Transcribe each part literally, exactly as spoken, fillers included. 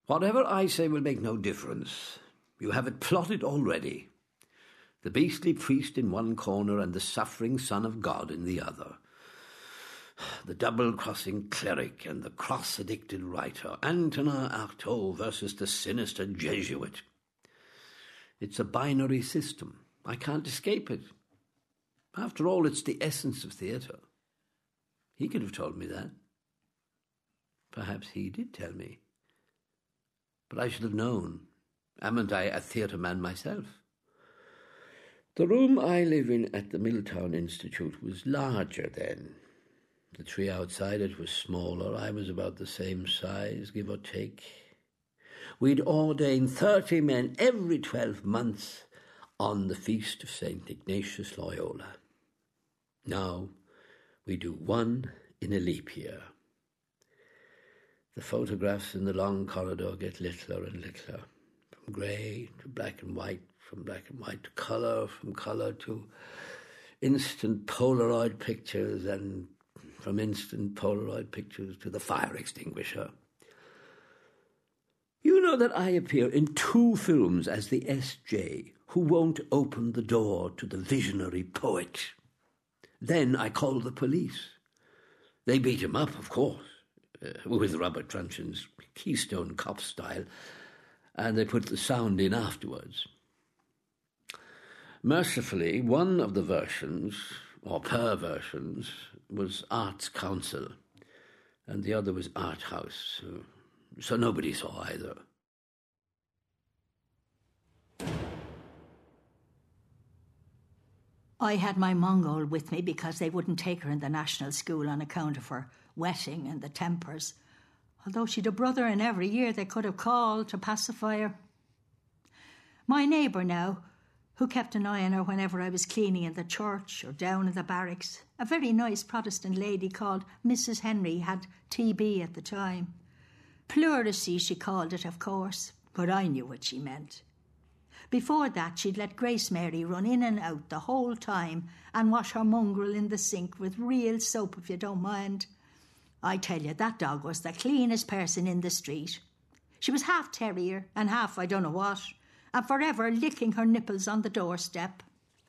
Whatever I say will make no difference. You have it plotted already. The beastly priest in one corner and the suffering Son of God in the other. The double-crossing cleric and the cross-addicted writer. Antonin Artaud versus the sinister Jesuit. It's a binary system. I can't escape it. After all, it's the essence of theatre. He could have told me that. Perhaps he did tell me. But I should have known. Amn't I a theatre man myself? The room I live in at the Milltown Institute was larger then. The tree outside it was smaller. I was about the same size, give or take. We'd ordain thirty men every twelve months on the feast of Saint Ignatius Loyola. Now we do one in a leap year. The photographs in the long corridor get littler and littler, from grey to black and white, from black and white to colour, from colour to instant Polaroid pictures, and from instant Polaroid pictures to the fire extinguisher. You know that I appear in two films as the S J who won't open the door to the visionary poet. Then I call the police. They beat him up, of course, uh, with rubber truncheons, Keystone Cop style, and they put the sound in afterwards. Mercifully, one of the versions, or perversions, was Arts Council, and the other was Art House, so, so nobody saw either. I had my Mongol with me because they wouldn't take her in the national school on account of her wetting and the tempers, although she'd a brother in every year they could have called to pacify her. My neighbour now, who kept an eye on her whenever I was cleaning in the church or down in the barracks, a very nice Protestant lady called Missus Henry, had T B at the time. Pleurisy, she called it, of course, but I knew what she meant. Before that, she'd let Grace Mary run in and out the whole time and wash her mongrel in the sink with real soap, if you don't mind. I tell you, that dog was the cleanest person in the street. She was half terrier and half I don't know what, and forever licking her nipples on the doorstep.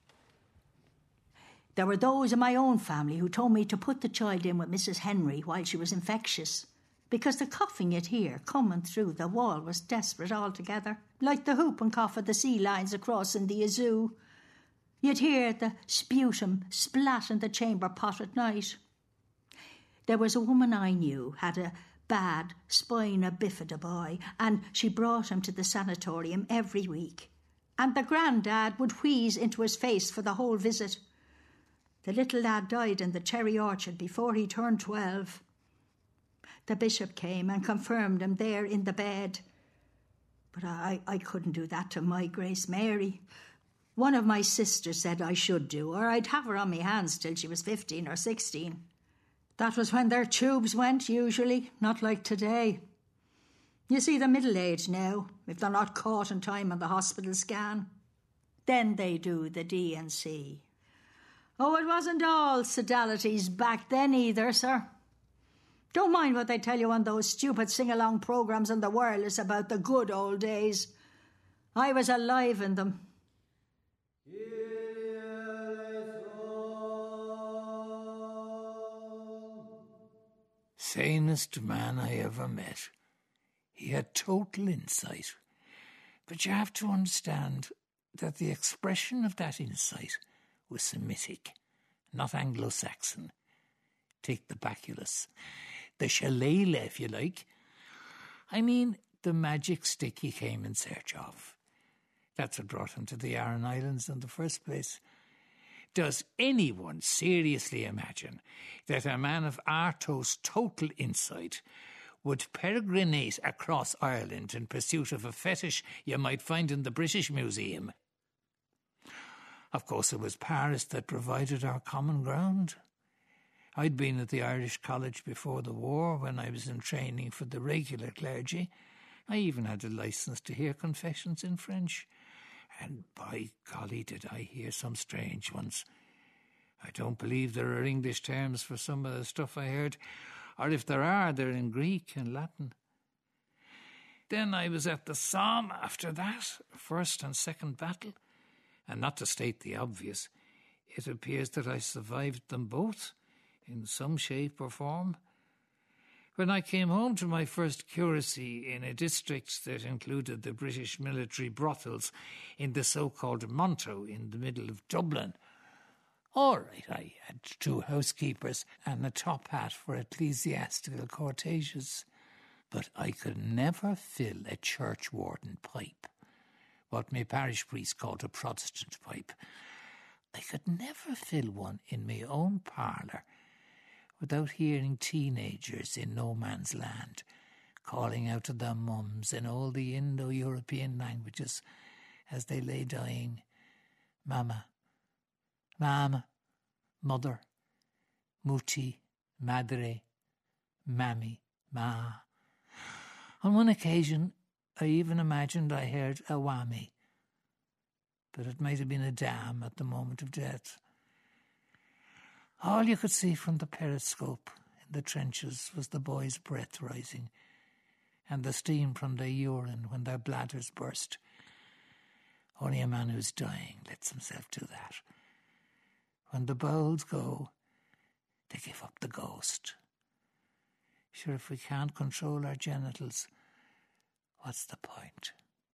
There were those in my own family who told me to put the child in with Missus Henry while she was infectious, because the coughing you'd hear coming through the wall was desperate altogether, like the whoop and cough of the sea lions across in the Azoo. You'd hear the sputum splat in the chamber pot at night. There was a woman I knew had a bad spina bifida boy, and she brought him to the sanatorium every week. And the granddad would wheeze into his face for the whole visit. The little lad died in the cherry orchard before he turned twelve. The bishop came and confirmed him there in the bed. But I, I couldn't do that to my Grace Mary. One of my sisters said I should do, or I'd have her on my hands till she was fifteen or sixteen. That was when their tubes went, usually, not like today. You see, they're middle-aged now, if they're not caught in time on the hospital scan. Then they do the D and C. Oh, it wasn't all sodalities back then either, sir. Don't mind what they tell you on those stupid sing-along programmes on the wireless about the good old days. I was alive in them. Sanest man I ever met. He had total insight. But you have to understand that the expression of that insight was Semitic, not Anglo-Saxon. Take the baculus. The shillelagh, if you like. I mean, the magic stick he came in search of. That's what brought him to the Aran Islands in the first place. Does anyone seriously imagine that a man of Artaud's total insight would peregrinate across Ireland in pursuit of a fetish you might find in the British Museum? Of course, it was Paris that provided our common ground. I'd been at the Irish College before the war when I was in training for the regular clergy. I even had a licence to hear confessions in French. And by golly, did I hear some strange ones. I don't believe there are English terms for some of the stuff I heard, or if there are, they're in Greek and Latin. Then I was at the Somme after that, first and second battle. And not to state the obvious, it appears that I survived them both in some shape or form. When I came home to my first curacy in a district that included the British military brothels in the so-called Monto in the middle of Dublin, all right, I had two housekeepers and a top hat for ecclesiastical cortèges, but I could never fill a churchwarden pipe, what my parish priest called a Protestant pipe. I could never fill one in my own parlour without hearing teenagers in no man's land calling out to their mums in all the Indo-European languages as they lay dying, Mama, Mama, Mother, Mutti, Madre, Mammy, Ma. On one occasion, I even imagined I heard a whammy, but it might have been a dam at the moment of death. All you could see from the periscope in the trenches was the boys' breath rising and the steam from their urine when their bladders burst. Only a man who's dying lets himself do that. When the bowels go, they give up the ghost. Sure, if we can't control our genitals, what's the point?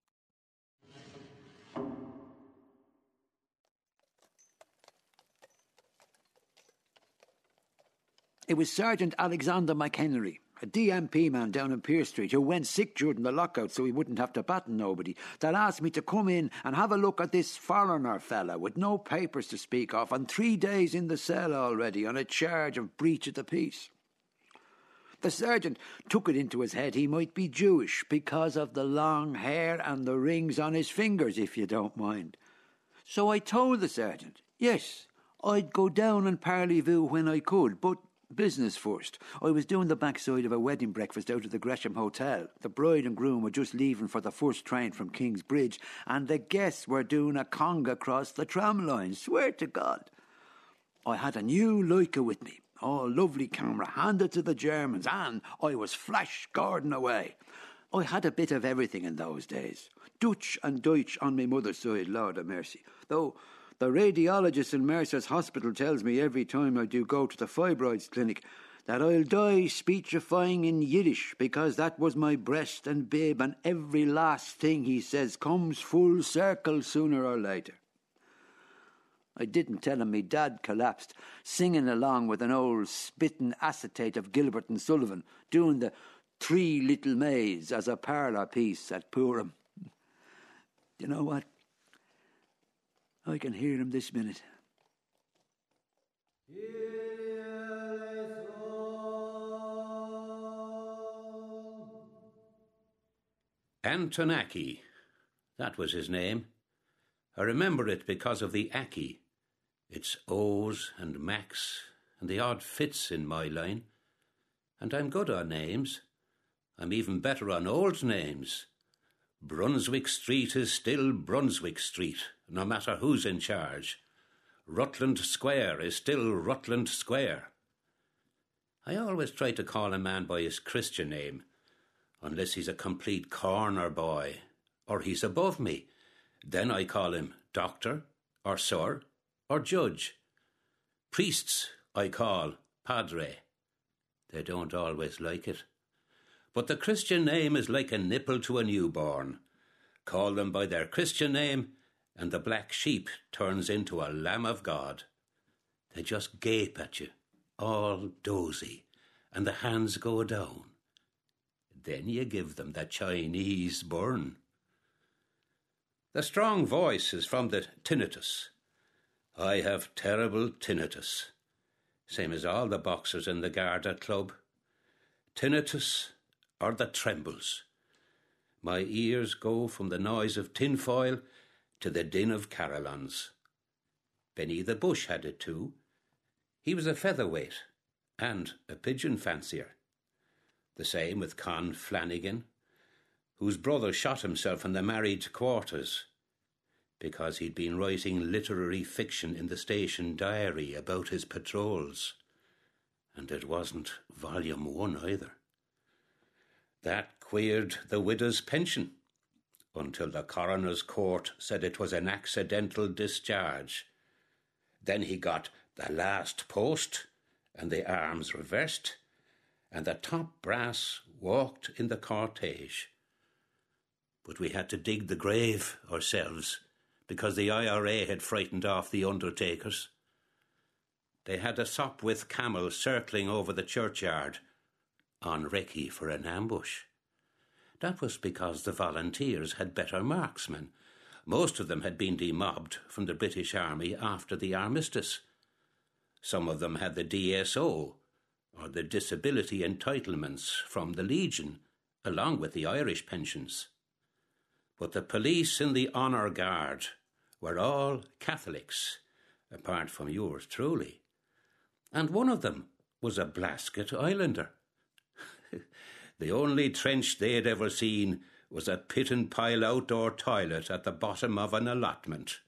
It was Sergeant Alexander McHenry, a D M P man down in Pearse Street who went sick during the lockout so he wouldn't have to batten nobody, that asked me to come in and have a look at this foreigner fella with no papers to speak of and three days in the cell already on a charge of breach of the peace. The sergeant took it into his head he might be Jewish because of the long hair and the rings on his fingers, if you don't mind. So I told the sergeant, yes, I'd go down and parley-vous when I could, but business first. I was doing the backside of a wedding breakfast out of the Gresham Hotel. The bride and groom were just leaving for the first train from King's Bridge, and the guests were doing a conga across the tram line, swear to God. I had a new Leica with me. Oh, lovely camera, handed to the Germans, and I was flash guarding away. I had a bit of everything in those days. Dutch and Deutsch on my mother's side, Lord of mercy. Though the radiologist in Mercer's hospital tells me every time I do go to the fibroids clinic that I'll die speechifying in Yiddish because that was my breast and bib, and every last thing he says comes full circle sooner or later. I didn't tell him me dad collapsed, singing along with an old spitting acetate of Gilbert and Sullivan, doing the Three Little Maids as a parlour piece at Purim. You know what? I can hear him this minute. Anton Aki, that was his name. I remember it because of the Aki. It's O's and Macs and the odd fits in my line. And I'm good on names. I'm even better on old names. Brunswick Street is still Brunswick Street, no matter who's in charge. Rutland Square is still Rutland Square. I always try to call a man by his Christian name, unless he's a complete corner boy, or he's above me. Then I call him Doctor, or Sir, or Judge. Priests I call Padre. They don't always like it. But the Christian name is like a nipple to a newborn. Call them by their Christian name, and the black sheep turns into a Lamb of God. They just gape at you, all dozy, and the hands go down. Then you give them the Chinese burn. The strong voice is from the tinnitus. I have terrible tinnitus, same as all the boxers in the Garda Club. Tinnitus or the trembles. My ears go from the noise of tinfoil to the din of carillons. Benny the Bush had it too. He was a featherweight and a pigeon fancier. The same with Con Flanagan, whose brother shot himself in the married quarters because he'd been writing literary fiction in the station diary about his patrols. And it wasn't volume one either. That queered the widow's pension until the coroner's court said it was an accidental discharge. Then he got the last post and the arms reversed, and the top brass walked in the cortege. But we had to dig the grave ourselves because the I R A had frightened off the undertakers. They had a Sopwith camel circling over the churchyard on recce for an ambush. That was because the volunteers had better marksmen. Most of them had been demobbed from the British Army after the armistice. Some of them had the D S O, or the disability entitlements from the Legion, along with the Irish pensions. But the police in the Honour Guard were all Catholics, apart from yours truly. And one of them was a Blasket Islander. The only trench they'd ever seen was a pit-and-pile outdoor toilet at the bottom of an allotment.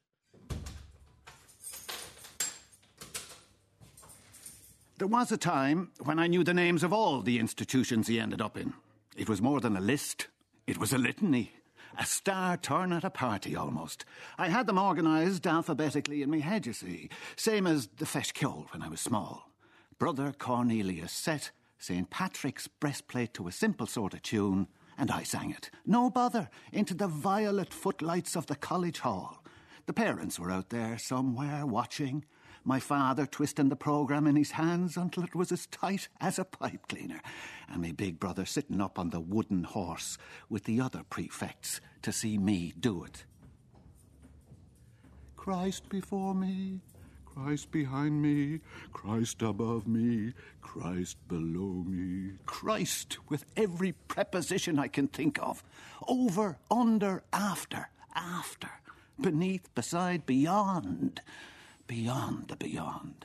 There was a time when I knew the names of all the institutions he ended up in. It was more than a list. It was a litany. A star turn at a party, almost. I had them organised alphabetically in my head, you see. Same as the Feis Ceoil when I was small. Brother Cornelius set Saint Patrick's breastplate to a simple sort of tune, and I sang it. No bother, into the violet footlights of the college hall. The parents were out there somewhere watching. My father twisting the programme in his hands until it was as tight as a pipe cleaner, and my big brother sitting up on the wooden horse with the other prefects to see me do it. Christ before me, Christ behind me, Christ above me, Christ below me. Christ with every preposition I can think of. Over, under, after, after, beneath, beside, beyond. Beyond the beyond.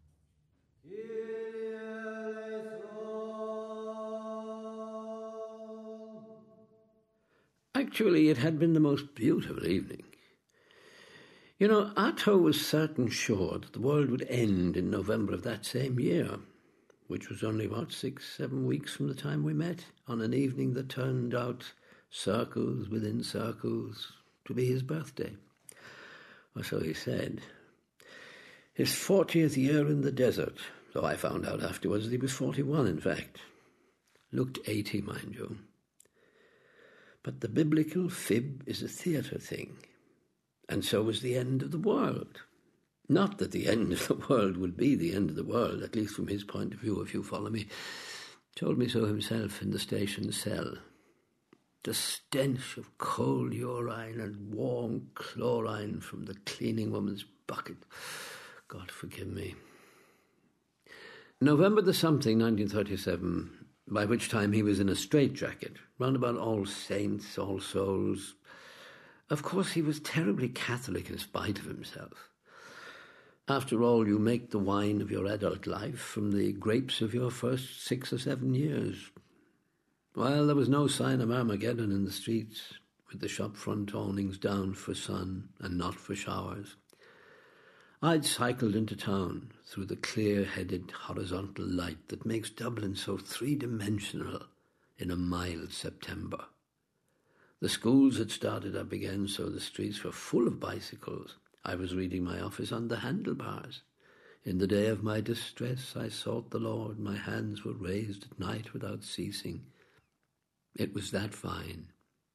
Actually, it had been the most beautiful evening. You know, Atto was certain sure that the world would end in November of that same year, which was only about six, seven weeks from the time we met, on an evening that turned out, circles within circles, to be his birthday. Or so he said. His fortieth year in the desert, though I found out afterwards that he was forty-one, in fact. Looked eighty, mind you. But the biblical fib is a theatre thing, and so was the end of the world. Not that the end of the world would be the end of the world, at least from his point of view, if you follow me. Told me so himself in the station cell. The stench of coal urine and warm chlorine from the cleaning woman's bucket. God forgive me. November the something, nineteen thirty-seven, by which time he was in a straitjacket, round about All Saints, All Souls. Of course, he was terribly Catholic in spite of himself. After all, you make the wine of your adult life from the grapes of your first six or seven years. Well, there was no sign of Armageddon in the streets, with the shop front awnings down for sun and not for showers. I'd cycled into town through the clear-headed horizontal light that makes Dublin so three-dimensional in a mild September. The schools had started up again, so the streets were full of bicycles. I was reading my office on the handlebars. In the day of my distress I sought the Lord. My hands were raised at night without ceasing. It was that fine.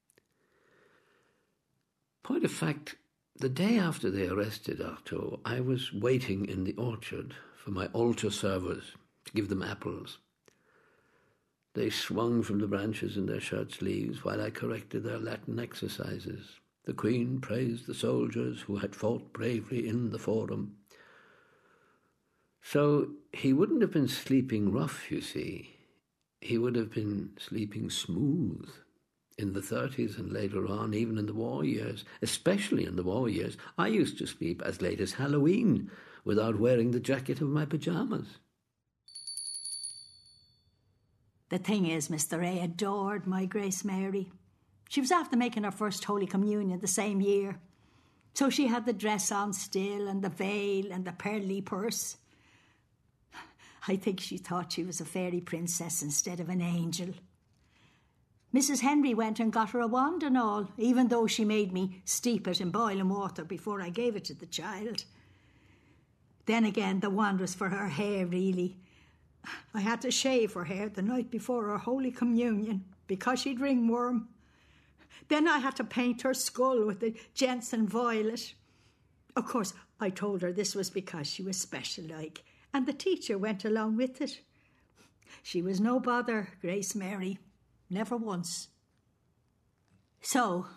Point of fact, the day after they arrested Artaud, I was waiting in the orchard for my altar servers to give them apples. They swung from the branches in their shirt sleeves while I corrected their Latin exercises. The Queen praised the soldiers who had fought bravely in the Forum. So he wouldn't have been sleeping rough, you see. He would have been sleeping smooth. In the thirties and later on, even in the war years, especially in the war years, I used to sleep as late as Halloween without wearing the jacket of my pyjamas. The thing is, Mister A adored my Grace Mary. She was after making her first Holy Communion the same year. So she had the dress on still, and the veil, and the pearly purse. I think she thought she was a fairy princess instead of an angel. Missus Henry went and got her a wand and all, even though she made me steep it in boiling water before I gave it to the child. Then again, the wand was for her hair, really. I had to shave her hair the night before her Holy Communion because she'd ringworm. Then I had to paint her skull with the Jensen violet. Of course, I told her this was because she was special-like, and the teacher went along with it. She was no bother, Grace Mary. Never once. So,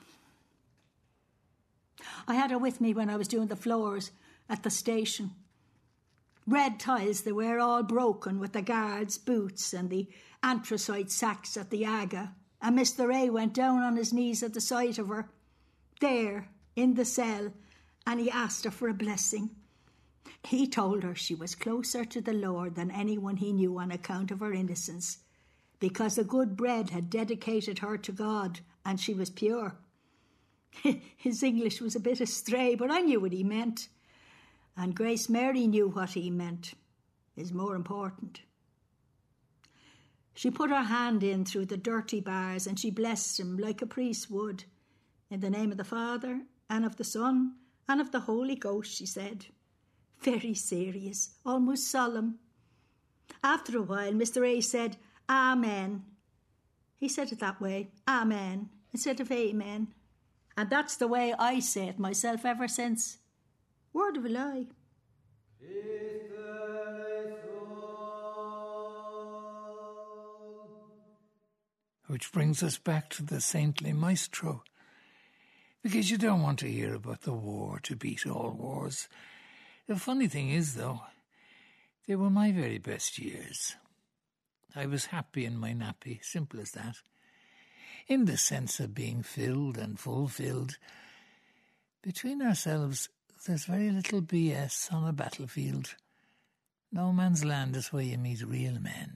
I had her with me when I was doing the floors at the station. Red tiles, they were all broken with the guards' boots and the anthracite sacks at the Aga, and Mister Ray went down on his knees at the sight of her, there, in the cell, and he asked her for a blessing. He told her she was closer to the Lord than anyone he knew on account of her innocence, because the good bread had dedicated her to God, and she was pure. His English was a bit astray, but I knew what he meant. And Grace Mary knew what he meant, is more important. She put her hand in through the dirty bars and she blessed him like a priest would. In the name of the Father, and of the Son, and of the Holy Ghost, she said. Very serious, almost solemn. After a while, Mister A said, Amen. He said it that way, Amen, instead of Amen. And that's the way I say it myself ever since. Word of a lie. Which brings us back to the saintly maestro. Because you don't want to hear about the war to beat all wars. The funny thing is, though, they were my very best years. I was happy in my nappy, simple as that. In the sense of being filled and fulfilled. Between ourselves, there's very little B S on a battlefield. No man's land is where you meet real men.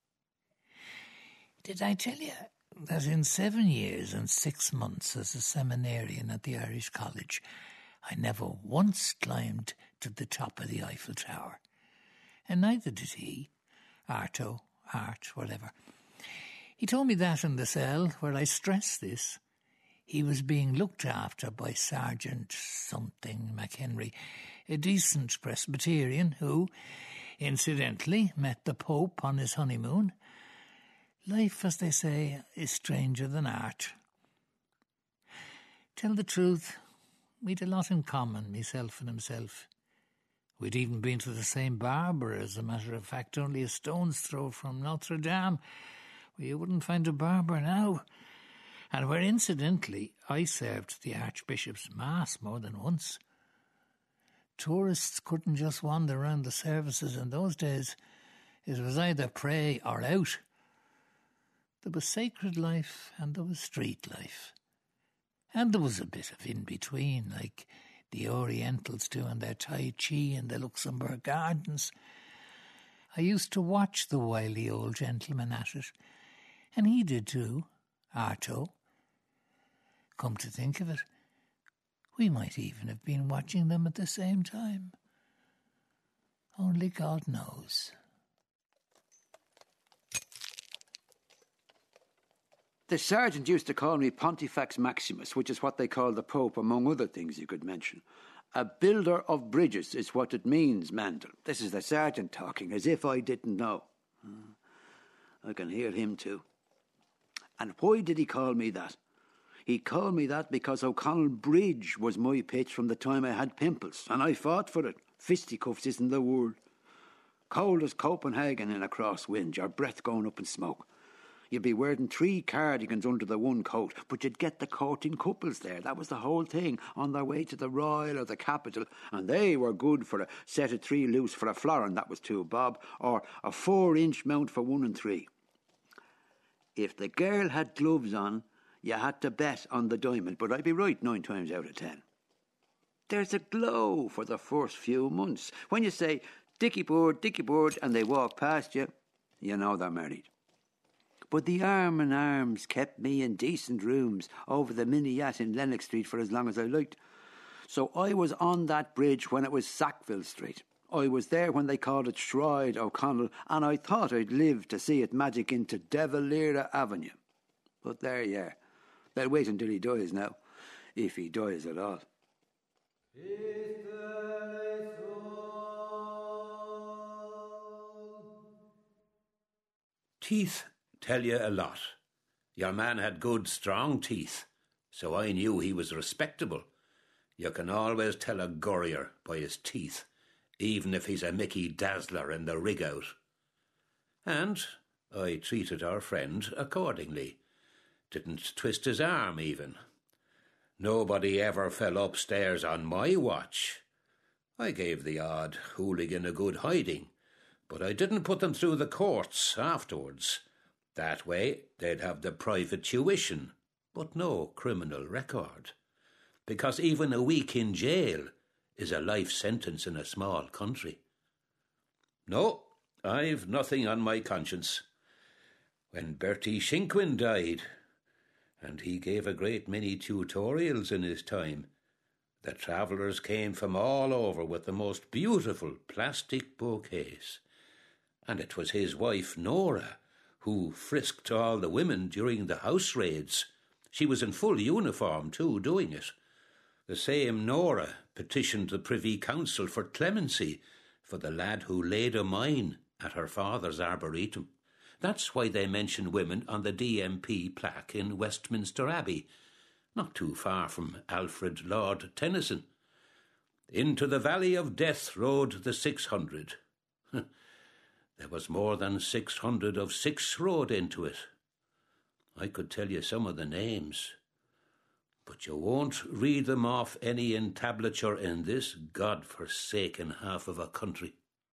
Did I tell you that in seven years and six months as a seminarian at the Irish College, I never once climbed to the top of the Eiffel Tower? And neither did he. Arto, Art, whatever. He told me that in the cell, where I stressed this. He was being looked after by Sergeant something McHenry, a decent Presbyterian who, incidentally, met the Pope on his honeymoon. Life, as they say, is stranger than art. Tell the truth, we'd a lot in common, myself and himself. We'd even been to the same barber, as a matter of fact, only a stone's throw from Notre Dame, where you wouldn't find a barber now. And where, incidentally, I served the Archbishop's Mass more than once. Tourists couldn't just wander around the services in those days. It was either pray or out. There was sacred life and there was street life. And there was a bit of in-between, like the Orientals doing their Tai Chi in the Luxembourg Gardens. I used to watch the wily old gentleman at it, and he did too, Arto. Come to think of it, we might even have been watching them at the same time. Only God knows. The sergeant used to call me Pontifex Maximus, which is what they call the Pope, among other things you could mention. A builder of bridges is what it means, Mandel. This is the sergeant talking, as if I didn't know. I can hear him too. And why did he call me that? He called me that because O'Connell Bridge was my pitch from the time I had pimples, and I fought for it. Fisticuffs isn't the word. Cold as Copenhagen in a crosswind, your breath going up in smoke. You'd be wearing three cardigans under the one coat, but you'd get the courting couples there. That was the whole thing, on their way to the Royal or the Capitol, and they were good for a set of three loose for a florin, that was two bob, or a four-inch mount for one and three. If the girl had gloves on, you had to bet on the diamond, but I'd be right nine times out of ten. There's a glow for the first few months. When you say, Dickie Board, Dickie Board, and they walk past you, you know they're married. But the arm in arms kept me in decent rooms over the mini yacht in Lennox Street for as long as I liked. So I was on that bridge when it was Sackville Street. I was there when they called it Shride O'Connell, and I thought I'd live to see it magic into De Valera Avenue. But there you are. They'll wait until he dies now, if he dies at all. Teeth tell you a lot. Your man had good, strong teeth, so I knew he was respectable. You can always tell a gurrier by his teeth, even if he's a Mickey Dazzler in the rig-out. And I treated our friend accordingly. Didn't twist his arm, even. Nobody ever fell upstairs on my watch. I gave the odd hooligan a good hiding, but I didn't put them through the courts afterwards. That way they'd have the private tuition, but no criminal record. Because even a week in jail is a life sentence in a small country. No, I've nothing on my conscience. When Bertie Shinkwin died, and he gave a great many tutorials in his time, the travellers came from all over with the most beautiful plastic bouquets. And it was his wife, Nora, who frisked all the women during the house raids. She was in full uniform, too, doing it. The same Nora petitioned the Privy Council for clemency for the lad who laid a mine at her father's arboretum. That's why they mention women on the D M P plaque in Westminster Abbey, not too far from Alfred Lord Tennyson. Into the valley of death rode the six hundred. There was more than six hundred of six rode into it. I could tell you some of the names, but you won't read them off any entablature in this God-forsaken half of a country.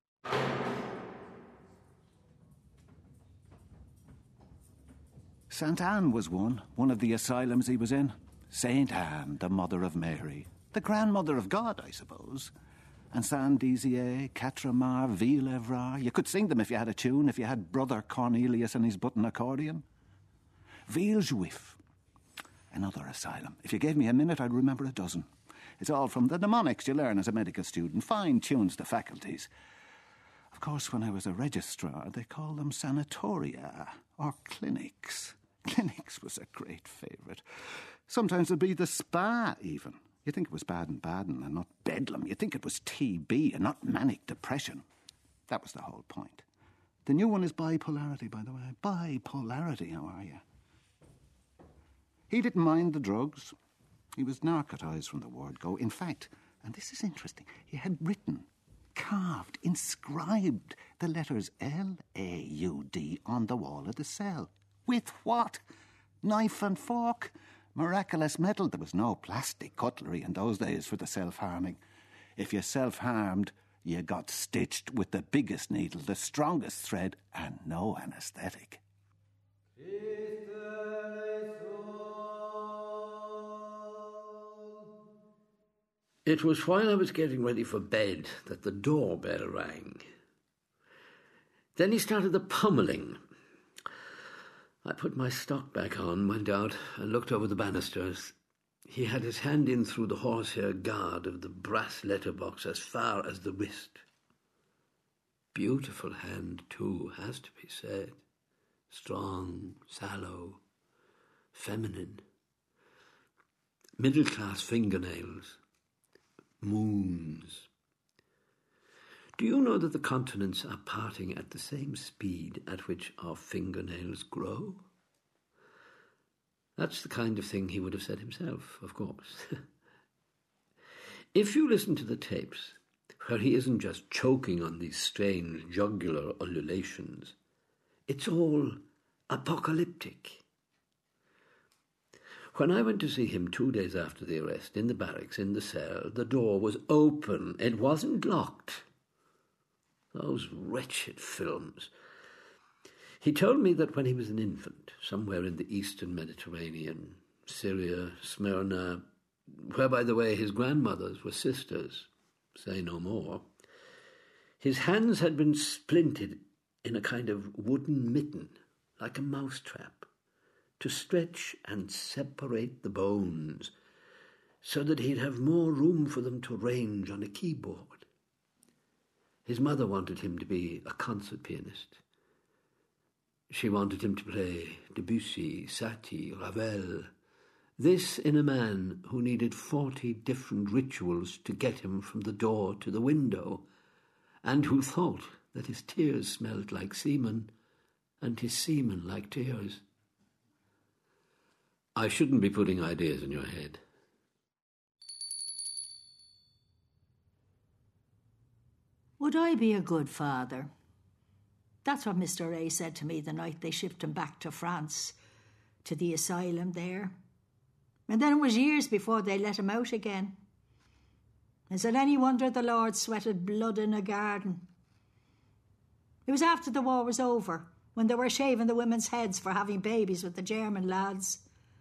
Saint Anne was one, one of the asylums he was in. Saint Anne, the Mother of Mary, the grandmother of God, I suppose. And Saint Dizier, Quatre-Mars, Ville-Evrard. You could sing them if you had a tune, if you had Brother Cornelius and his button accordion. Villejuif, another asylum. If you gave me a minute, I'd remember a dozen. It's all from the mnemonics you learn as a medical student, fine-tunes the faculties. Of course, when I was a registrar, they called them sanatoria, or clinics. Clinics was a great favourite. Sometimes it'd be the spa, even. You'd think it was Baden-Baden and not Bedlam. You'd think it was T B and not manic depression. That was the whole point. The new one is bipolarity, by the way. Bipolarity, how are you? He didn't mind the drugs. He was narcotized from the word go. In fact, and this is interesting, he had written, carved, inscribed the letters L A U D on the wall of the cell. With what? Knife and fork? Miraculous metal. There was no plastic cutlery in those days for the self-harming. If you self-harmed, you got stitched with the biggest needle, the strongest thread, and no anaesthetic. It was while I was getting ready for bed that the doorbell rang. Then he started the pummelling. I put my stock back on, went out, and looked over the banisters. He had his hand in through the horsehair guard of the brass letterbox as far as the wrist. Beautiful hand, too, has to be said. Strong, sallow, feminine. Middle-class fingernails. Moons. Do you know that the continents are parting at the same speed at which our fingernails grow? That's the kind of thing he would have said himself, of course. If you listen to the tapes, where he isn't just choking on these strange jugular ululations, it's all apocalyptic. When I went to see him two days after the arrest, in the barracks, in the cell, the door was open. It wasn't locked. Those wretched films. He told me that when he was an infant, somewhere in the eastern Mediterranean, Syria, Smyrna, where, by the way, his grandmothers were sisters, say no more, his hands had been splinted in a kind of wooden mitten, like a mousetrap, to stretch and separate the bones, so that he'd have more room for them to range on a keyboard. His mother wanted him to be a concert pianist. She wanted him to play Debussy, Satie, Ravel. This in a man who needed forty different rituals to get him from the door to the window, and who thought that his tears smelled like semen, and his semen like tears. I shouldn't be putting ideas in your head. Would I be a good father? That's what Mister A said to me the night they shipped him back to France, to the asylum there. And then it was years before they let him out again. Is it any wonder the Lord sweated blood in a garden? It was after the war was over, when they were shaving the women's heads for having babies with the German lads.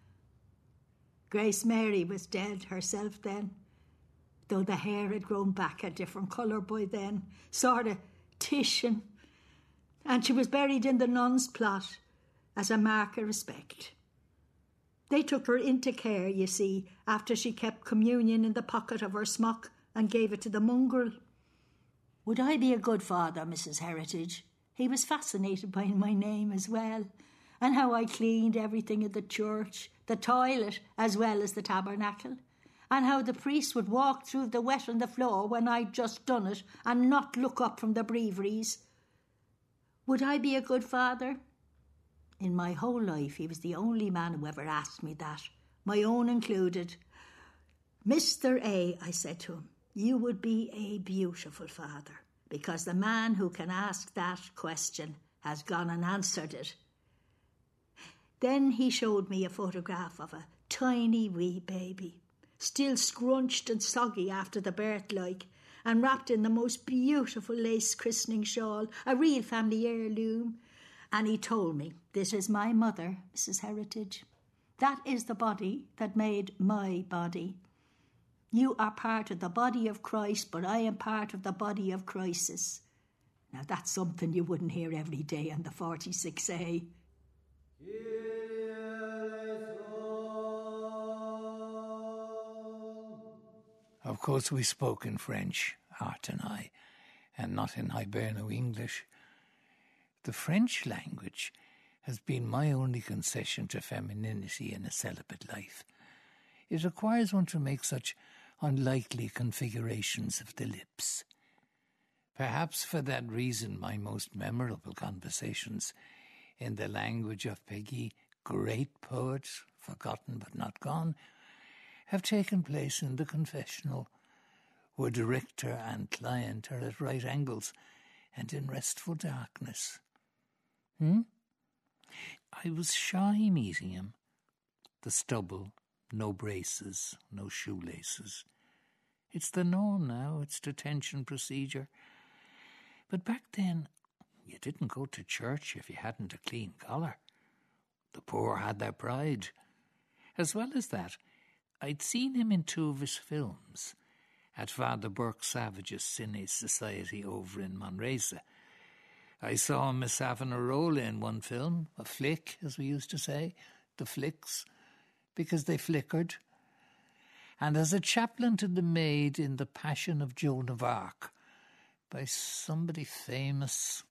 Grace Mary was dead herself then, though the hair had grown back a different colour by then, sort of Titian, and she was buried in the nuns' plot as a mark of respect. They took her into care, you see, after she kept communion in the pocket of her smock and gave it to the mongrel. Would I be a good father, Missus Heritage? He was fascinated by my name as well, and how I cleaned everything in the church, the toilet as well as the tabernacle, and how the priest would walk through the wet on the floor when I'd just done it and not look up from the breviaries. Would I be a good father? In my whole life, he was the only man who ever asked me that, my own included. Mister A, I said to him, you would be a beautiful father, because the man who can ask that question has gone and answered it. Then he showed me a photograph of a tiny wee baby, still scrunched and soggy after the birth like, and wrapped in the most beautiful lace christening shawl, a real family heirloom. And he told me, this is my mother, Missus Heritage. That is the body that made my body. You are part of the body of Christ, but I am part of the body of crisis. Now that's something you wouldn't hear every day on the forty-six A. Of course we spoke in French, Art and I, and not in Hiberno English. The French language has been my only concession to femininity in a celibate life. It requires one to make such unlikely configurations of the lips. Perhaps for that reason my most memorable conversations in the language of Peggy, great poet, forgotten but not gone, have taken place in the confessional, where director and client are at right angles and in restful darkness. Hmm? I was shy meeting him. The stubble, no braces, no shoelaces. It's the norm now, it's detention procedure. But back then, you didn't go to church if you hadn't a clean collar. The poor had their pride. As well as that, I'd seen him in two of his films, at Father Burke Savage's Cine Society over in Manresa. I saw him as Savonarola in one film, a flick, as we used to say, the flicks, because they flickered, and as a chaplain to the maid in The Passion of Joan of Arc, by somebody famous.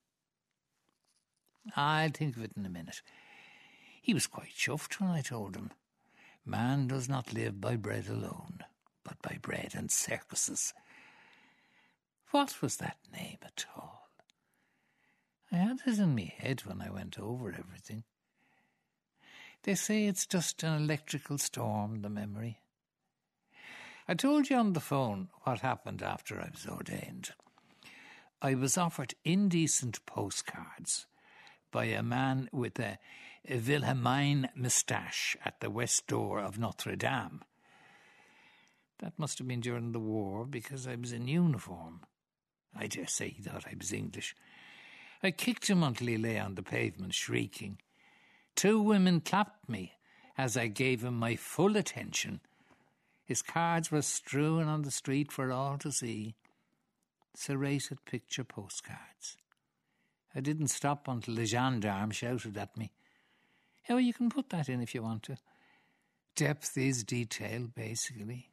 I'll think of it in a minute. He was quite chuffed when I told him, man does not live by bread alone, but by bread and circuses. What was that name at all? I had it in me head when I went over everything. They say it's just an electrical storm, the memory. I told you on the phone what happened after I was ordained. I was offered indecent postcards by a man with a, a Wilhelmine moustache at the west door of Notre Dame. That must have been during the war, because I was in uniform. I dare say he thought I was English. I kicked him until he lay on the pavement shrieking. Two women clapped me as I gave him my full attention. His cards were strewn on the street for all to see. Serrated picture postcards. I didn't stop until the gendarme shouted at me. Oh, you can put that in if you want to. Depth is detail, basically.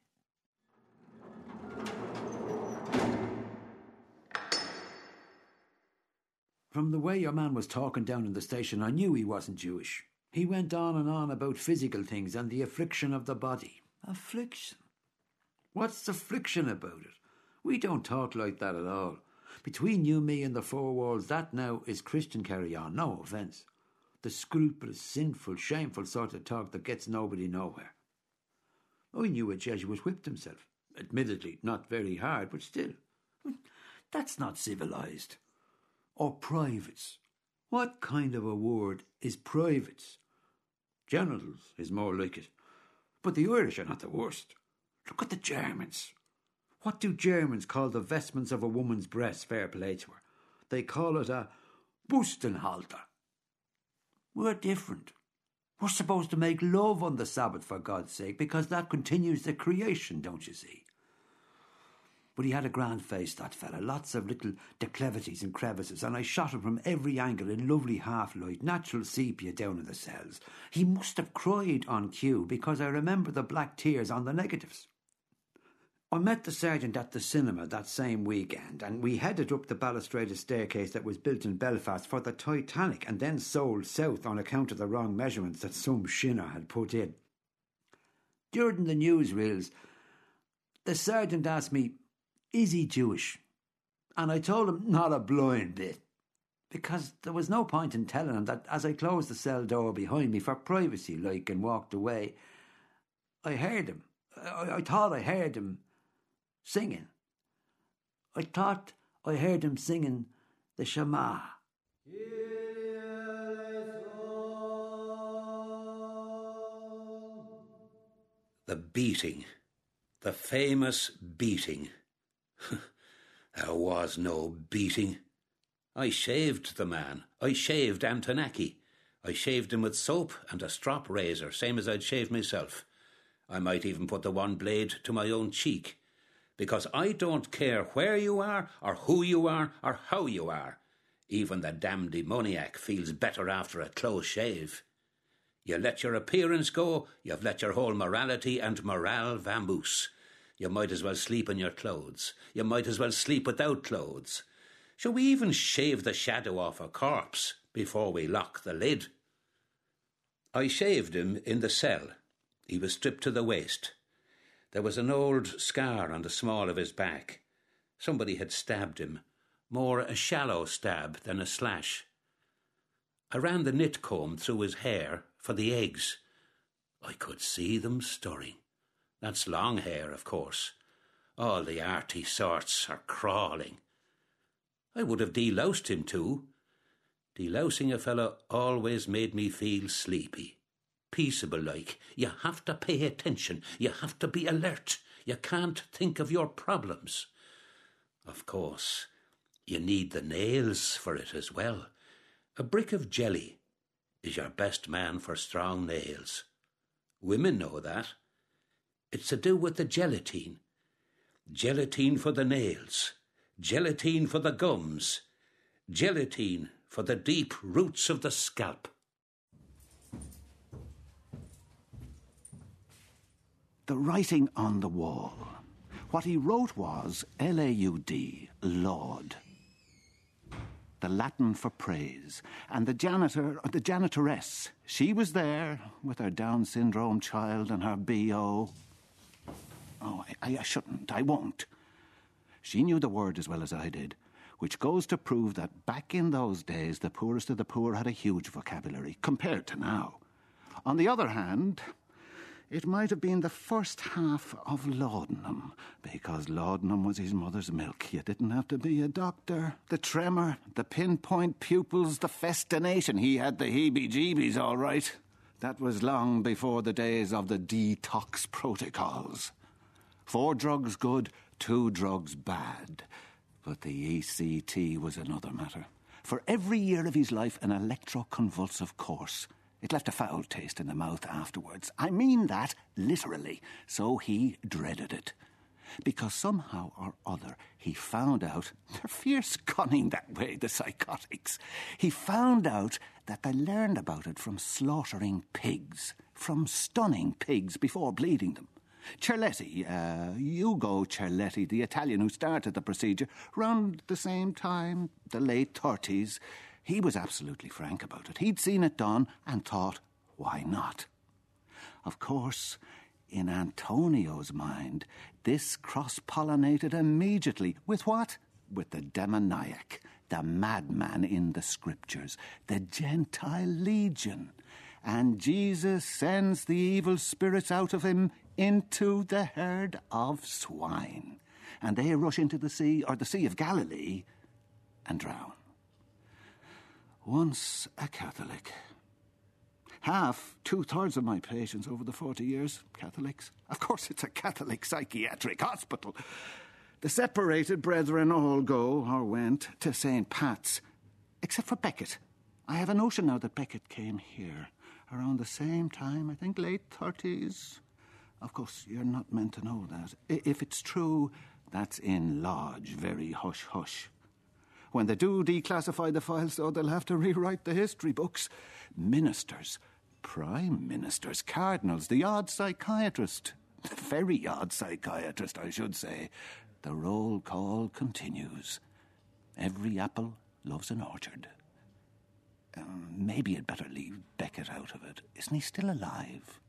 From the way your man was talking down in the station, I knew he wasn't Jewish. He went on and on about physical things and the affliction of the body. Affliction? What's the affliction about it? We don't talk like that at all. Between you, me and the four walls, that now is Christian carry-on, no offence. The scrupulous, sinful, shameful sort of talk that gets nobody nowhere. I knew a Jesuit whipped himself. Admittedly, not very hard, but still. That's not civilised. Or privates. What kind of a word is privates? Generals is more like it. But the Irish are not the worst. Look at the Germans. What do Germans call the vestments of a woman's breast, fair play to her? They call it a Bustenhalter. We're different. We're supposed to make love on the Sabbath, for God's sake, because that continues the creation, don't you see? But he had a grand face, that fella, lots of little declivities and crevices, and I shot him from every angle in lovely half-light, natural sepia down in the cells. He must have cried on cue, because I remember the black tears on the negatives. I met the sergeant at the cinema that same weekend, and we headed up the balustrated staircase that was built in Belfast for the Titanic and then sold south on account of the wrong measurements that some shinner had put in. During the newsreels, the sergeant asked me, is he Jewish? And I told him not a blind bit, because there was no point in telling him that as I closed the cell door behind me for privacy, like, and walked away, I heard him. I, I thought I heard him singing. I thought I heard him singing the Shema. The beating. The famous beating. There was no beating. I shaved the man. I shaved Antonacki. I shaved him with soap and a strop razor, same as I'd shaved myself. I might even put the one blade to my own cheek. Because I don't care where you are, or who you are, or how you are. Even the damned demoniac feels better after a close shave. You let your appearance go, you've let your whole morality and morale vamoose. You might as well sleep in your clothes. You might as well sleep without clothes. Shall we even shave the shadow off a corpse before we lock the lid? I shaved him in the cell. He was stripped to the waist. There was an old scar on the small of his back. Somebody had stabbed him, more a shallow stab than a slash. I ran the knit comb through his hair for the eggs. I could see them stirring. That's long hair, of course. All the arty sorts are crawling. I would have deloused him too. Delousing a fellow always made me feel sleepy. Peaceable like. You have to pay attention. You have to be alert. You can't think of your problems. Of course, you need the nails for it as well. A brick of jelly is your best man for strong nails. Women know that. It's to do with the gelatine. Gelatine for the nails. Gelatine for the gums. Gelatine for the deep roots of the scalp. The writing on the wall. What he wrote was L A U D, Laud. The Latin for praise. And the janitor, or the janitoress, she was there with her Down syndrome child and her B O. Oh, I, I shouldn't, I won't. She knew the word as well as I did, which goes to prove that back in those days the poorest of the poor had a huge vocabulary, compared to now. On the other hand, it might have been the first half of laudanum, because laudanum was his mother's milk. You didn't have to be a doctor. The tremor, the pinpoint pupils, the festination. He had the heebie-jeebies, all right. That was long before the days of the detox protocols. Four drugs good, two drugs bad. But the E C T was another matter. For every year of his life, an electroconvulsive course. It left a foul taste in the mouth afterwards. I mean that literally. So he dreaded it. Because somehow or other he found out, they're fierce cunning that way, the psychotics. He found out that they learned about it from slaughtering pigs, from stunning pigs before bleeding them. Cerletti, uh, Ugo Cerletti, the Italian who started the procedure, round the same time, the late thirties, he was absolutely frank about it. He'd seen it done and thought, why not? Of course, in Antonio's mind, this cross-pollinated immediately with what? With the demoniac, the madman in the scriptures, the Gentile legion. And Jesus sends the evil spirits out of him into the herd of swine. And they rush into the sea, or the Sea of Galilee, and drown. Once a Catholic. Half, two-thirds of my patients over the forty years, Catholics. Of course, it's a Catholic psychiatric hospital. The separated brethren all go, or went, to Saint Pat's, except for Beckett. I have a notion now that Beckett came here around the same time, I think late thirties. Of course, you're not meant to know that. If it's true, that's in Lodge, very hush-hush. When they do declassify the files, though, they'll have to rewrite the history books. Ministers, prime ministers, cardinals, the odd psychiatrist, the very odd psychiatrist, I should say. The roll call continues. Every apple loves an orchard. Um, maybe you'd better leave Beckett out of it. Isn't he still alive?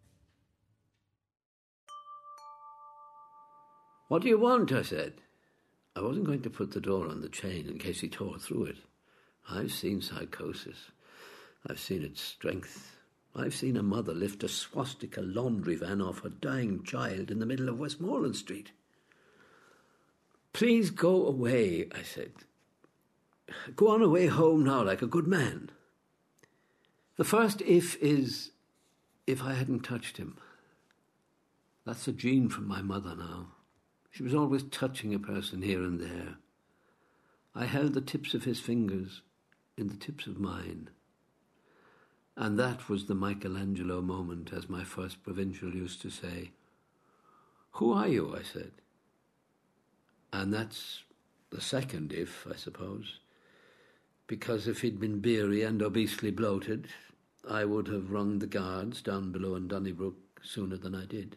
What do you want? I said. I wasn't going to put the door on the chain in case he tore through it. I've seen psychosis. I've seen its strength. I've seen a mother lift a swastika laundry van off her dying child in the middle of Westmoreland Street. Please go away, I said. Go on away home now like a good man. The first if is if I hadn't touched him. That's a gene from my mother now. She was always touching a person here and there. I held the tips of his fingers in the tips of mine. And that was the Michelangelo moment, as my first provincial used to say. Who are you? I said. And that's the second if, I suppose. Because if he'd been beery and obesely bloated, I would have rung the guards down below in Donnybrook sooner than I did.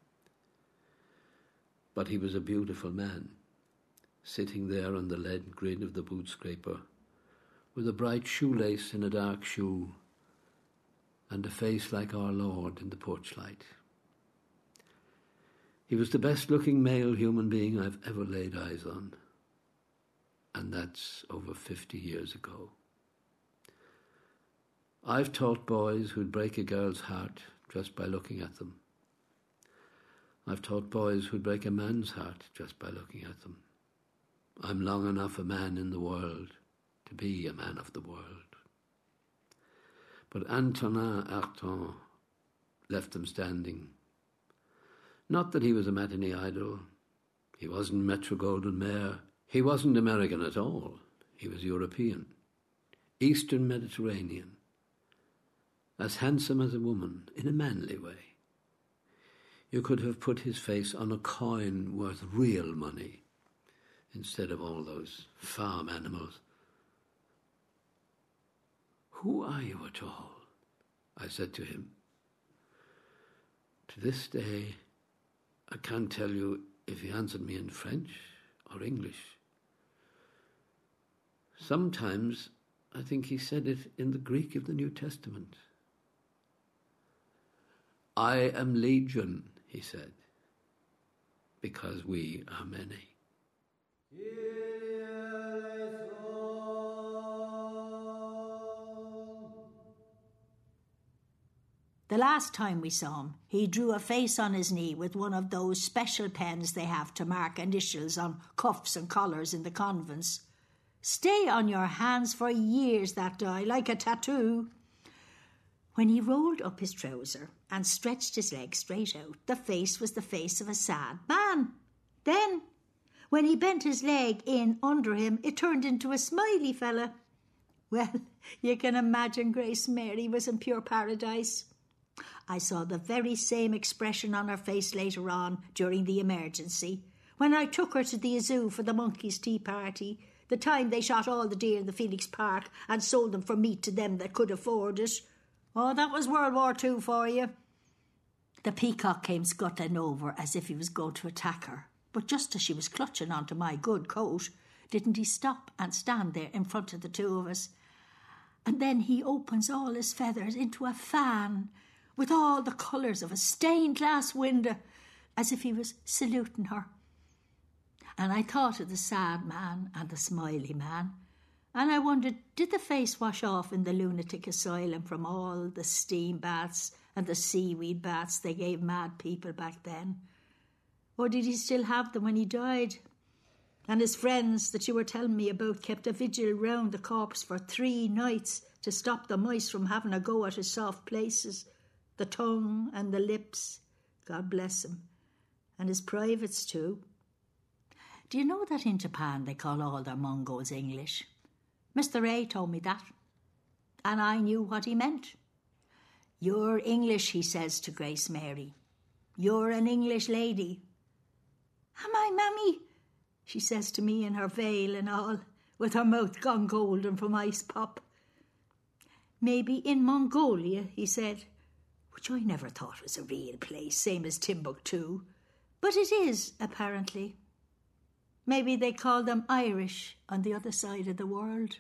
But he was a beautiful man, sitting there on the lead grid of the boot scraper, with a bright shoelace in a dark shoe, and a face like our Lord in the porch light. He was the best-looking male human being I've ever laid eyes on, and that's over fifty years ago. I've taught boys who'd break a girl's heart just by looking at them. I've taught boys who'd break a man's heart just by looking at them. I'm long enough a man in the world to be a man of the world. But Antonin Artaud left them standing. Not that he was a matinee idol. He wasn't Metro-Goldwyn-Mayer. He wasn't American at all. He was European, Eastern Mediterranean, as handsome as a woman in a manly way. You could have put his face on a coin worth real money instead of all those farm animals. Who are you at all? I said to him. To this day, I can't tell you if he answered me in French or English. Sometimes I think he said it in the Greek of the New Testament. I am Legion, he said, because we are many. The last time we saw him, he drew a face on his knee with one of those special pens they have to mark initials on cuffs and collars in the convents. Stay on your hands for years, that die, like a tattoo. When he rolled up his trouser and stretched his legs straight out, the face was the face of a sad man. Then, when he bent his leg in under him, it turned into a smiley fella. Well, you can imagine Grace Mary was in pure paradise. I saw the very same expression on her face later on during the emergency, when I took her to the zoo for the monkeys' tea party, the time they shot all the deer in the Phoenix Park and sold them for meat to them that could afford it. Oh, that was World War Two for you. The peacock came scuttling over as if he was going to attack her, but just as she was clutching onto my good coat, didn't he stop and stand there in front of the two of us? And then he opens all his feathers into a fan with all the colours of a stained glass window, as if he was saluting her. And I thought of the sad man and the smiley man, and I wondered, did the face wash off in the lunatic asylum from all the steam baths and the seaweed baths they gave mad people back then? Or did he still have them when he died? And his friends that you were telling me about kept a vigil round the corpse for three nights to stop the mice from having a go at his soft places, the tongue and the lips, God bless him, and his privates too. Do you know that in Japan they call all their Mongols English? Mister A told me that, and I knew what he meant. You're English, he says to Grace Mary. You're an English lady. Am I, mammy? She says to me in her veil and all, with her mouth gone golden from ice pop. Maybe in Mongolia, he said, which I never thought was a real place, same as Timbuktu. But it is, apparently. Maybe they call them Irish on the other side of the world.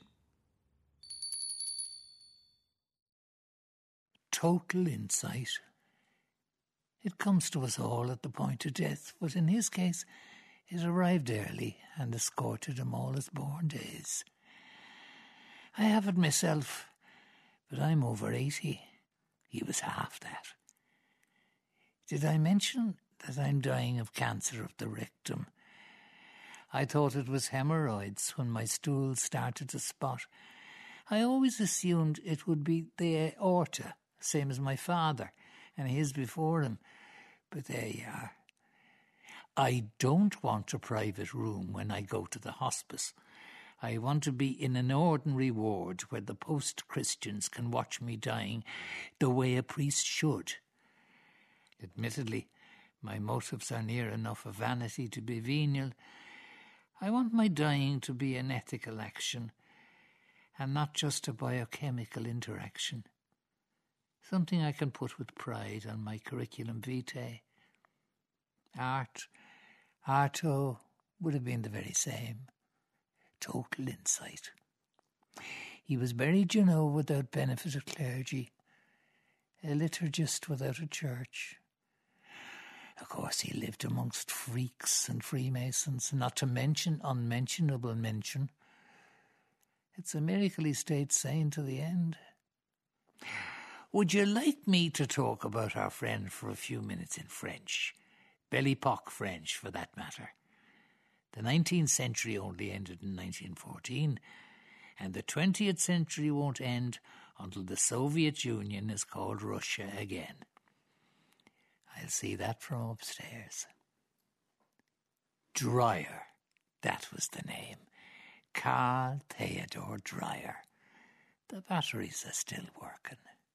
Total insight. It comes to us all at the point of death, but in his case, it arrived early and escorted him all his born days. I have it myself, but I'm over eighty. He was half that. Did I mention that I'm dying of cancer of the rectum? I thought it was hemorrhoids when my stool started to spot. I always assumed it would be the aorta, same as my father, and his before him. But there you are. I don't want a private room when I go to the hospice. I want to be in an ordinary ward where the post-Christians can watch me dying the way a priest should. Admittedly, my motives are near enough of vanity to be venial. I want my dying to be an ethical action and not just a biochemical interaction. Something I can put with pride on my curriculum vitae. Art, Arto would have been the very same. Total insight. He was buried, you know, without benefit of clergy, a liturgist without a church. Of course, he lived amongst freaks and Freemasons, not to mention unmentionable mention. It's a miracle he stayed sane to the end. Would you like me to talk about our friend for a few minutes in French? Bellipoque French, for that matter. The nineteenth century only ended in nineteen fourteen, and the twentieth century won't end until the Soviet Union is called Russia again. I'll see that from upstairs. Dreyer, that was the name. Carl Theodor Dreyer. The batteries are still working.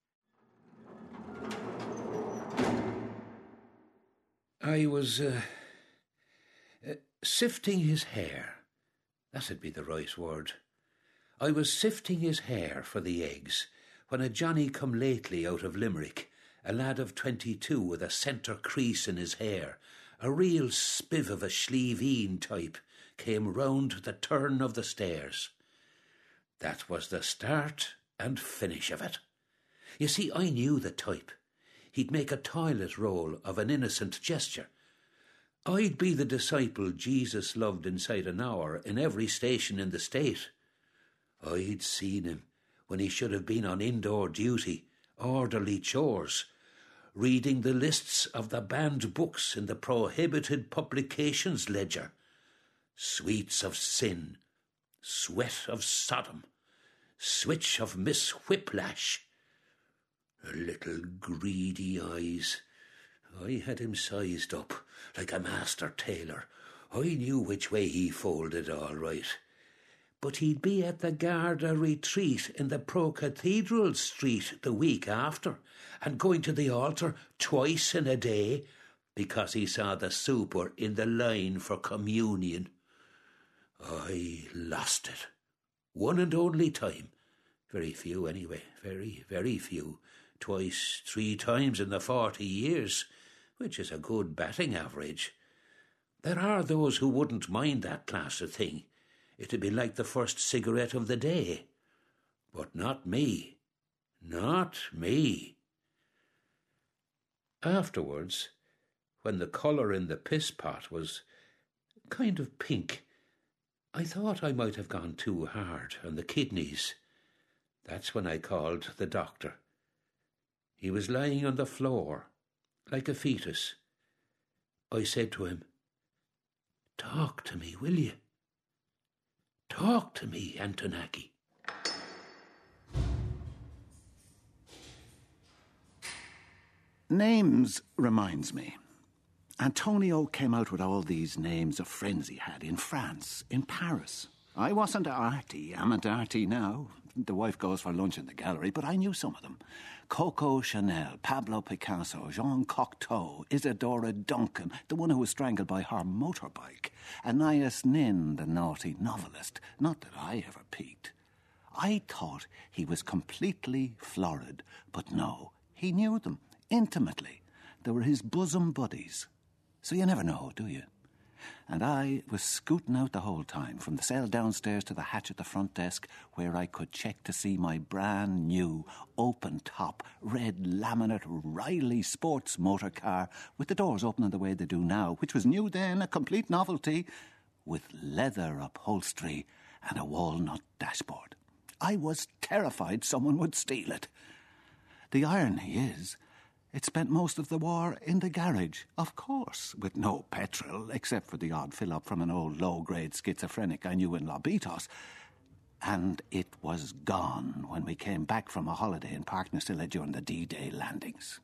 I was uh, uh, sifting his hair. That'd be the right word. I was sifting his hair for the eggs when a Johnny come lately out of Limerick, a lad of twenty-two with a centre crease in his hair, a real spiv of a Schlieveen type, came round the turn of the stairs. That was the start and finish of it. You see, I knew the type. He'd make a toilet roll of an innocent gesture. I'd be the disciple Jesus loved inside an hour in every station in the state. I'd seen him when he should have been on indoor duty, orderly chores, reading the lists of the banned books in the prohibited publications ledger. Sweets of Sin, Sweat of Sodom, Switch of Miss Whiplash. Her little greedy eyes. I had him sized up like a master tailor. I knew which way he folded all right. But he'd be at the Garda retreat in the Pro-Cathedral Street the week after, and going to the altar twice in a day, because he saw the super in the line for communion. I lost it. One and only time. Very few anyway, very, very few. Twice, three times in the forty years, which is a good batting average. There are those who wouldn't mind that class of thing. It'd be like the first cigarette of the day. But not me. Not me. Afterwards, when the colour in the piss pot was kind of pink, I thought I might have gone too hard on the kidneys. That's when I called the doctor. He was lying on the floor, like a fetus. I said to him, "Talk to me, will you? Talk to me, Antonacki." Names reminds me. Antonio came out with all these names of friends he had in France, in Paris. I wasn't arty, I'm an arty now. The wife goes for lunch in the gallery, but I knew some of them. Coco Chanel, Pablo Picasso, Jean Cocteau, Isadora Duncan, the one who was strangled by her motorbike, Anais Nin, the naughty novelist. Not that I ever peeked. I thought he was completely florid, but no, he knew them intimately. They were his bosom buddies. So you never know, do you? And I was scooting out the whole time, from the cell downstairs to the hatch at the front desk, where I could check to see my brand new, open-top, red laminate Riley sports motor car, with the doors opening the way they do now, which was new then, a complete novelty, with leather upholstery and a walnut dashboard. I was terrified someone would steal it. The irony is, it spent most of the war in the garage, of course, with no petrol, except for the odd fill-up from an old low-grade schizophrenic I knew in Lobitos. And it was gone when we came back from a holiday in Parknasilla during the D-Day landings.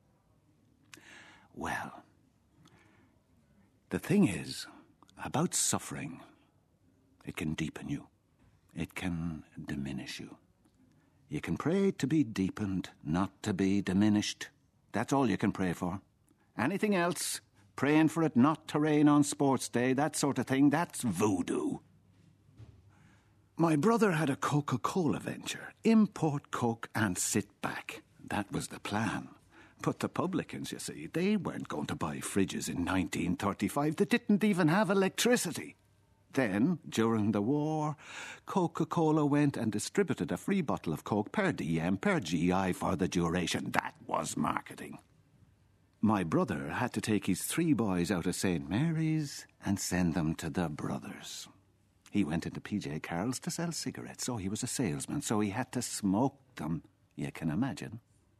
Well, the thing is, about suffering, it can deepen you. It can diminish you. You can pray to be deepened, not to be diminished. That's all you can pray for. Anything else, praying for it not to rain on sports day, that sort of thing, that's voodoo. My brother had a Coca-Cola venture. Import Coke and sit back. That was the plan. But the publicans, you see, they weren't going to buy fridges in nineteen thirty-five. They didn't even have electricity. Then, during the war, Coca-Cola went and distributed a free bottle of Coke per D M, per G I for the duration. That was marketing. My brother had to take his three boys out of Saint Mary's and send them to the brothers. He went into P J Carroll's to sell cigarettes, so he was a salesman, so he had to smoke them, you can imagine.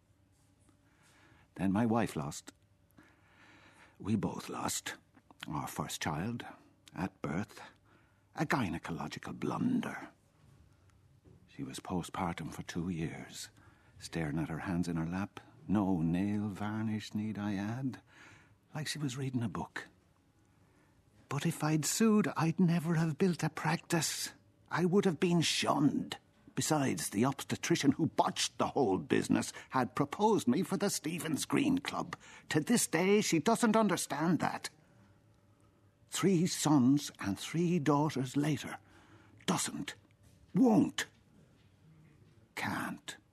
Then my wife lost. We both lost. Our first child, at birth. A gynecological blunder. She was postpartum for two years, staring at her hands in her lap. No nail varnish, need I add, like she was reading a book. But if I'd sued, I'd never have built a practice. I would have been shunned. Besides, the obstetrician who botched the whole business had proposed me for the Stephen's Green Club. To this day, she doesn't understand that. Three sons and three daughters later. Doesn't. Won't. Can't.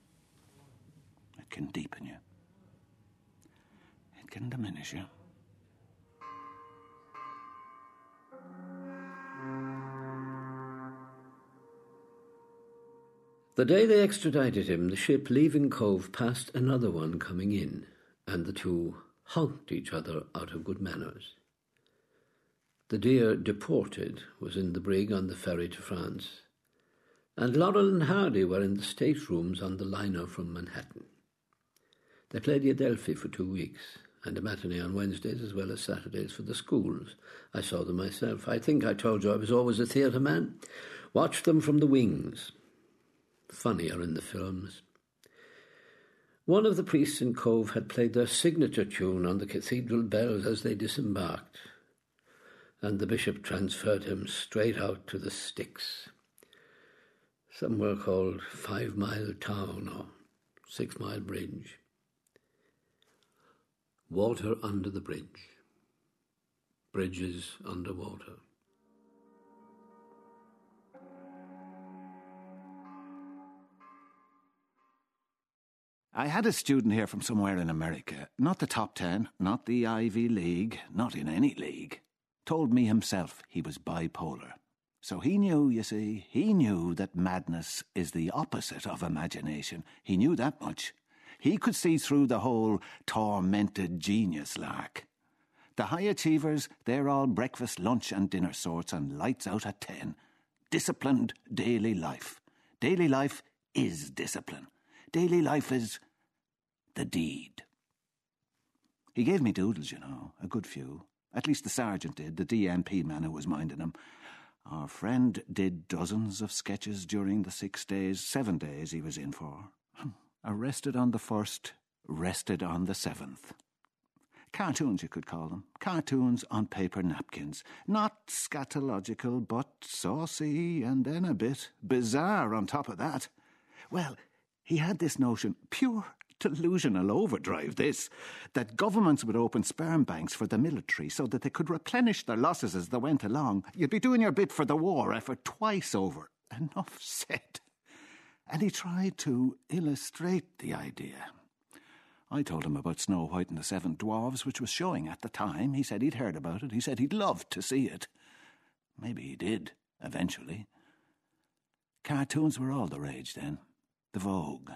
It can deepen you. It can diminish you. The day they extradited him, the ship leaving Cove passed another one coming in, and the two honked each other out of good manners. The dear deported was in the brig on the ferry to France, and Laurel and Hardy were in the staterooms on the liner from Manhattan. They played the Adelphi for two weeks, and a matinee on Wednesdays as well as Saturdays for the schools. I saw them myself. I think I told you I was always a theatre man. Watched them from the wings. Funnier in the films. One of the priests in Cove had played their signature tune on the cathedral bells as they disembarked, and the bishop transferred him straight out to the sticks, somewhere called Five Mile Town or Six Mile Bridge. Water under the bridge. Bridges underwater. I had a student here from somewhere in America, not the top ten, not the Ivy League, not in any league. Told me himself he was bipolar. So he knew, you see, he knew that madness is the opposite of imagination. He knew that much. He could see through the whole tormented genius lark. The high achievers, they're all breakfast, lunch and dinner sorts and lights out at ten. Disciplined daily life. Daily life is discipline. Daily life is the deed. He gave me doodles, you know, a good few. At least the sergeant did, the D M P man who was minding him. Our friend did dozens of sketches during the six days, seven days he was in for. Arrested on the first, rested on the seventh. Cartoons, you could call them. Cartoons on paper napkins. Not scatological, but saucy, and then a bit bizarre on top of that. Well, he had this notion, pure delusional overdrive, this, that governments would open sperm banks for the military so that they could replenish their losses as they went along. You'd be doing your bit for the war effort twice over. Enough said. And he tried to illustrate the idea. I told him about Snow White and the Seven Dwarfs, which was showing at the time. He said he'd heard about it. He said he'd love to see it. Maybe he did, eventually. Cartoons were all the rage then. The vogue.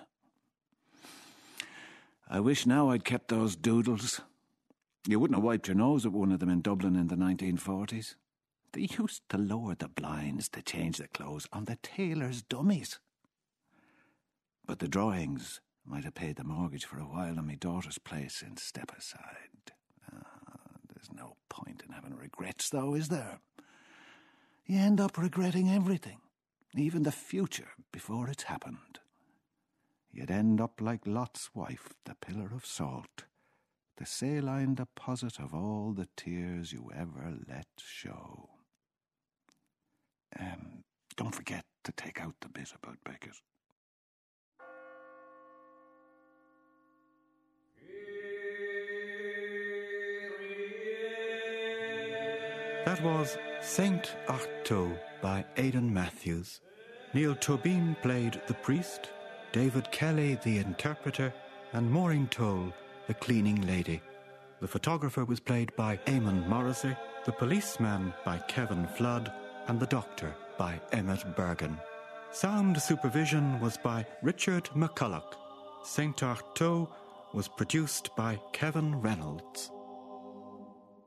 I wish now I'd kept those doodles. You wouldn't have wiped your nose at one of them in Dublin in the nineteen forties. They used to lower the blinds to change the clothes on the tailor's dummies. But the drawings might have paid the mortgage for a while on my daughter's place in Stepaside. Uh, there's no point in having regrets, though, is there? You end up regretting everything, even the future, before it's happened. You'd end up like Lot's wife, the pillar of salt, the saline deposit of all the tears you ever let show. Um, don't forget to take out the bit about Beckett. That was Saint Artaud by Aidan Matthews. Neil Tobin played the priest, David Kelly the interpreter, and Maureen Toll the cleaning lady. The photographer was played by Eamon Morrissey, the policeman by Kevin Flood, and the doctor by Emmett Bergen. Sound supervision was by Richard McCulloch. Saint Artaud was produced by Kevin Reynolds.